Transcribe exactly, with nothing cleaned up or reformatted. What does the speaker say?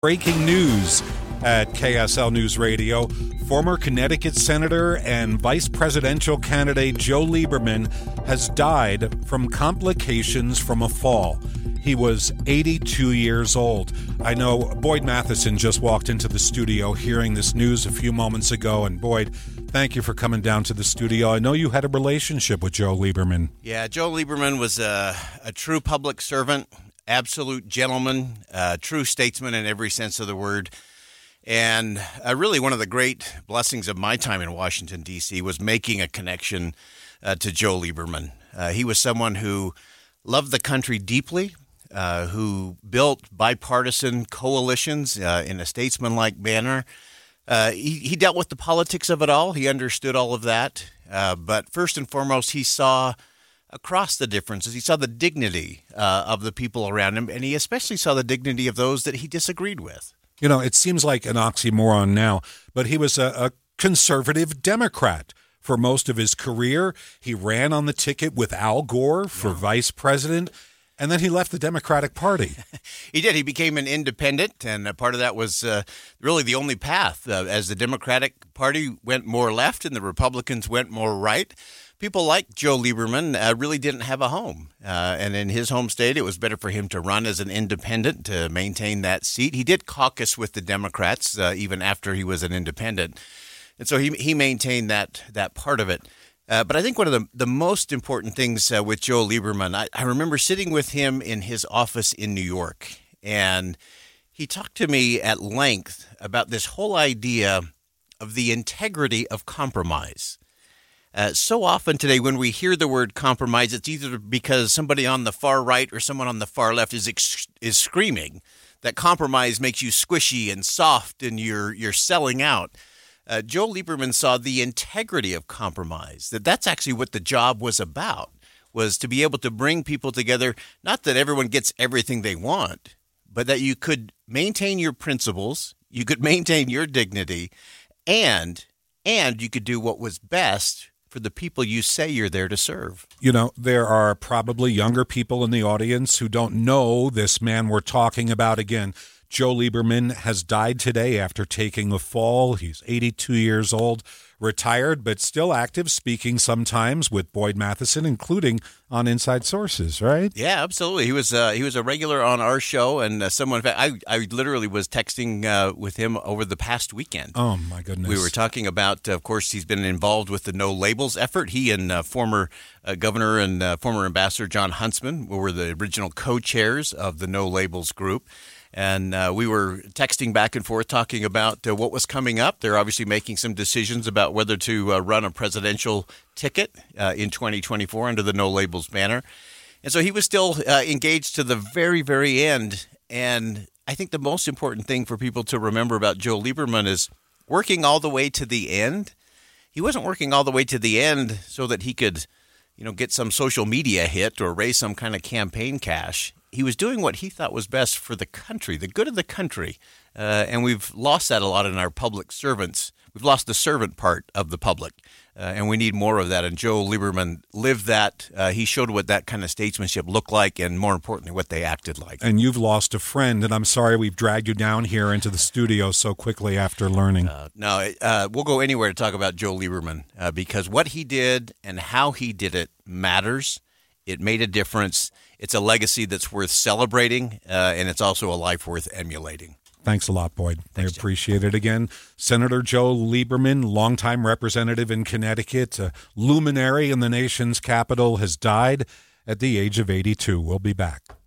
Breaking news at K S L News Radio. Former Connecticut Senator and Vice Presidential candidate Joe Lieberman has died from complications from a fall. He was eighty-two years old. I know Boyd Matheson just walked into the studio hearing this news a few moments ago. And Boyd, thank you for coming down to the studio. I know you had a relationship with Joe Lieberman. Yeah, Joe Lieberman was a, a true public servant, absolute gentleman, uh, true statesman in every sense of the word. And uh, really one of the great blessings of my time in Washington, D C was making a connection uh, to Joe Lieberman. Uh, he was someone who loved the country deeply, uh, who built bipartisan coalitions uh, in a statesmanlike manner. Uh, he, he dealt with the politics of it all. He understood all of that. Uh, but first and foremost, he saw across the differences. He saw the dignity uh, of the people around him, and he especially saw the dignity of those that he disagreed with. You know, it seems like an oxymoron now, but he was a, a conservative Democrat for most of his career. He ran on the ticket with Al Gore for yeah. vice president, and then he left the Democratic Party. He did. He became an independent, and a part of that was uh, really the only path. Uh, as the Democratic Party went more left and the Republicans went more right, people like Joe Lieberman uh, really didn't have a home. Uh, and in his home state, it was better for him to run as an independent to maintain that seat. He did caucus with the Democrats uh, even after he was an independent. And so he he maintained that that part of it. Uh, but I think one of the, the most important things uh, with Joe Lieberman, I, I remember sitting with him in his office in New York. And he talked to me at length about this whole idea of the integrity of compromise. Uh, so often today when we hear the word compromise, it's either because somebody on the far right or someone on the far left is ex- is screaming that compromise makes you squishy and soft and you're you're selling out. Uh, Joe Lieberman saw the integrity of compromise, that that's actually what the job was about, was to be able to bring people together, not that everyone gets everything they want, but that you could maintain your principles, you could maintain your dignity, and and you could do what was best for the people you say you're there to serve. You know, there are probably younger people in the audience who don't know this man we're talking about. Again, Joe Lieberman has died today after taking a fall. He's eighty-two years old, retired, but still active, speaking sometimes with Boyd Matheson, including on Inside Sources, right? Yeah, absolutely. He was uh, he was a regular on our show, and uh, someone, in fact, I, I literally was texting uh, with him over the past weekend. Oh, my goodness. We were talking about, uh, of course, he's been involved with the No Labels effort. He and uh, former uh, Governor and uh, former Ambassador Jon Huntsman were the original co-chairs of the No Labels group. And uh, we were texting back and forth talking about uh, what was coming up. They're obviously making some decisions about whether to uh, run a presidential ticket uh, in twenty twenty-four under the No Labels banner. And so he was still uh, engaged to the very, very end. And I think the most important thing for people to remember about Joe Lieberman is working all the way to the end. He wasn't working all the way to the end so that he could, you know, get some social media hit or raise some kind of campaign cash. He was doing what he thought was best for the country, the good of the country. Uh, and we've lost that a lot in our public servants. We've lost the servant part of the public, uh, and we need more of that. And Joe Lieberman lived that. Uh, he showed what that kind of statesmanship looked like, and more importantly, what they acted like. And you've lost a friend, and I'm sorry we've dragged you down here into the studio so quickly after learning. Uh, no, uh, we'll go anywhere to talk about Joe Lieberman, uh, because what he did and how he did it matters. It made a difference. It's a legacy that's worth celebrating, uh, and it's also a life worth emulating. Thanks a lot, Boyd. Thanks, I appreciate it again. Senator Joe Lieberman, longtime representative in Connecticut, a luminary in the nation's capital, has died at the age of eighty-two. We'll be back.